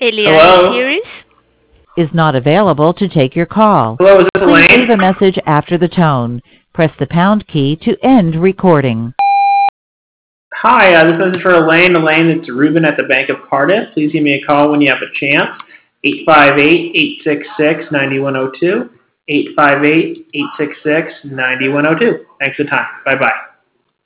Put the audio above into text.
Eliana Hello? Series. Is not available to take your call. Hello, is this Please leave a Elaine? message after the tone. Press the pound key to end recording. Hi, this message for Elaine. Elaine, it's Ruben at the Bank of Cardiff. Please give me a call when you have a chance. 858-866-9102. 858-866-9102. Thanks for the time. Bye-bye.